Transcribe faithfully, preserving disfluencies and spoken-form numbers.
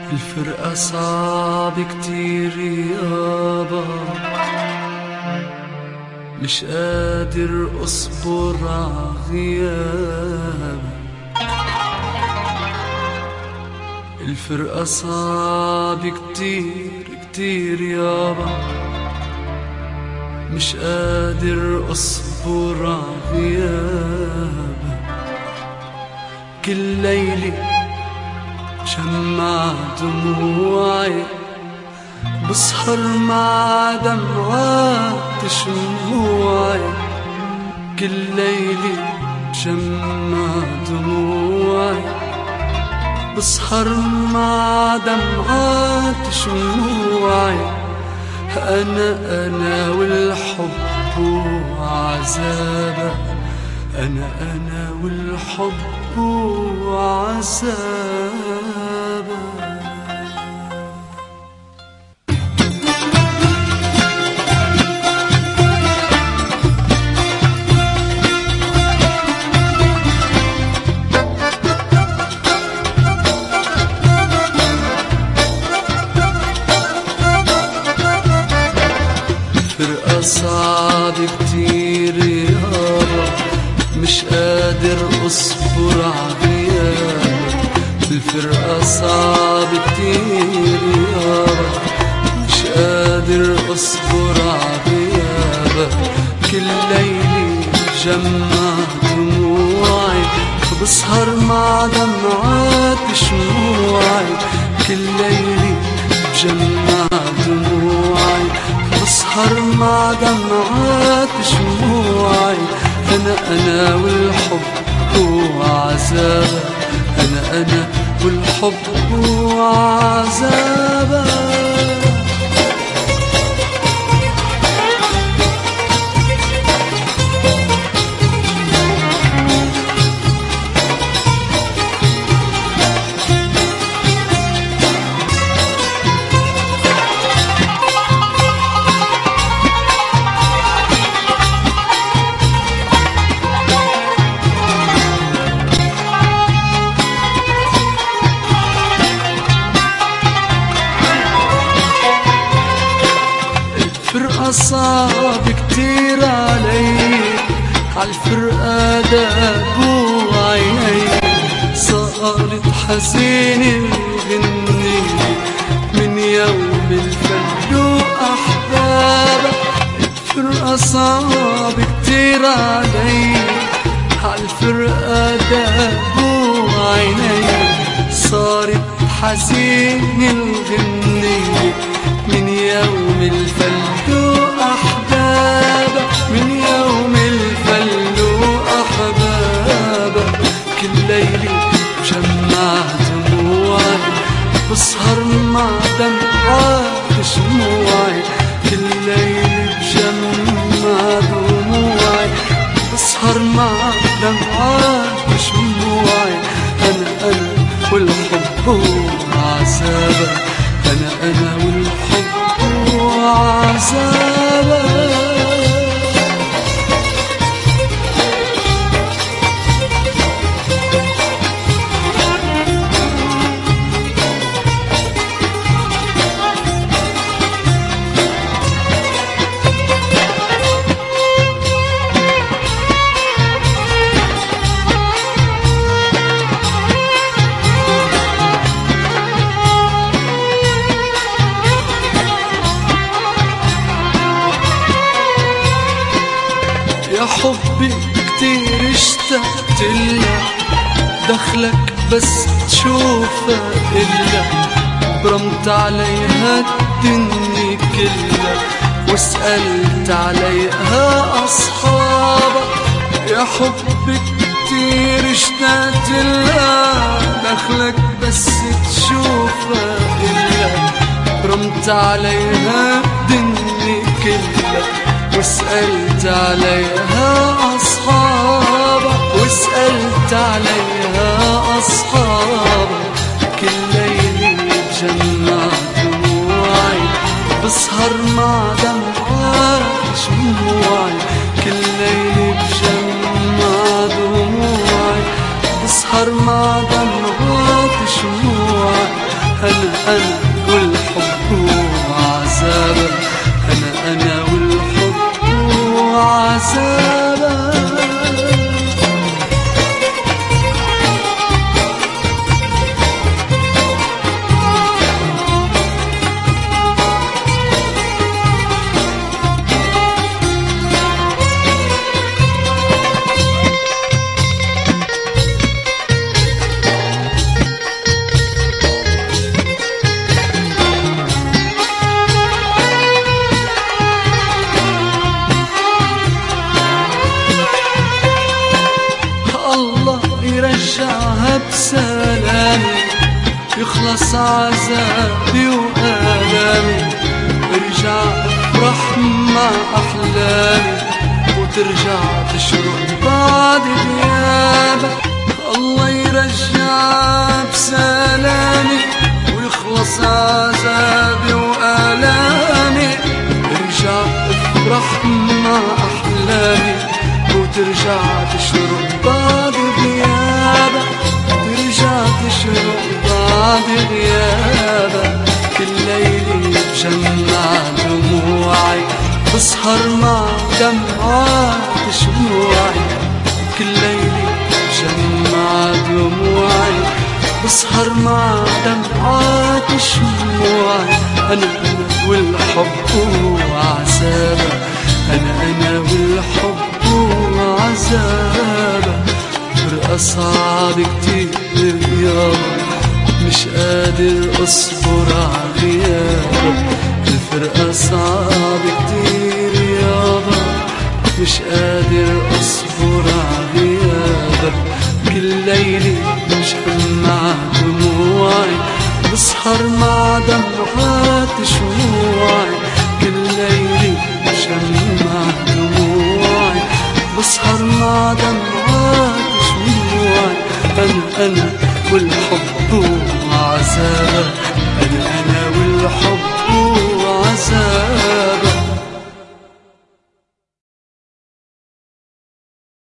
الفرقة صعب كتير يابا، مش قادر اصبر عغيابك. الفرقة صعب كتير كتير يابا، مش قادر اصبر عغيابك. كل ليلة شمع دموعي، بسهر مع دمعات شموعي. كل ليلة شمع دموعي، بسهر مع دمعات شموعي. أنا أنا والحب وعذابك، أنا أنا والحب وعذابك. الفرقة صعب كتير يابا، مش قادر اصبر عغيابك. الفرقة صعب كتير يابا، مش قادر اصبر عغيابك. كل ليلة جمع دموعي، بسهر مع دمعات شموعي. كل ليلة جمع دموعي، بسهر مع دمعات شموعي. أنا أنا والحب وعذابك، أنا أنا والحب وعذابك. الفرقة صعب كتير علي، عالفرقة دابوا عيني. صارت حزينة الغني من يوم الفلو أحبابك. الفرقة صعب كتير علي، عالفرقة دابوا عيني. صارت حزينة الغني من يوم الفلو أحبابك، من يوم الفلو أحبابك. كل ليلة بجمع دموعي، بسهر مع دمعات شموعي. كل ليلة بجمع دموعي، بسهر مع دمعات شموعي. أنا أنا والحب وعذابك، أنا أنا والحب وعذابك. يا حبي كتير اشتقت لك، دخلك بس تشوفها إلا برمت عليها الدنيا كلها، وسألت عليها أصحابك. يا حبي كتير اشتقت لك، دخلك بس تشوفها إلا برمت عليها الدنيا كلها، وسألت عليها أصحابك. وسألت عليها أصحابك. كل ليلة بجمع دموعي، بسهر مع دمعات شموعي. كل ليلة بجمع دموعي، بسهر مع دمعات شموعي. أنا أنا والحب وعذابك، أنا أنا والحب وعذابك. يرجعها بسلامي، يخلص عذابي وآلامي، ارجع افرح مع أحلامي، وترجع تشرق بعد غيابك. الله يرجعها بسلامي، ويخلص عذابي وآلامي، ارجع افرح مع أحلامي، وترجع تشرق بعد غيابك، ترجع تشرق بعد غيابك. كل ليلة بجمع دموعي، بسهر مع دمعات شموعي، كل ليلة بجمع دموعي، بسهر مع دمعات شموعي. أنا أنا والحب وعذابك، أنا أنا والحب وعذابك. فرقة صعبة كتير يابا، مش قادر أصبر عغيابك. الفرقة صعبة كتير يابا، مش قادر أصبر عغيابك. كل ليلة بجمع دموعي، بسهر مع دمعات شموعي، كل ليلة بجمع دموعي، بسهر مع دمعات شموعي. أنا أنا والحب وعذابك، أنا أنا والحب وعذابك.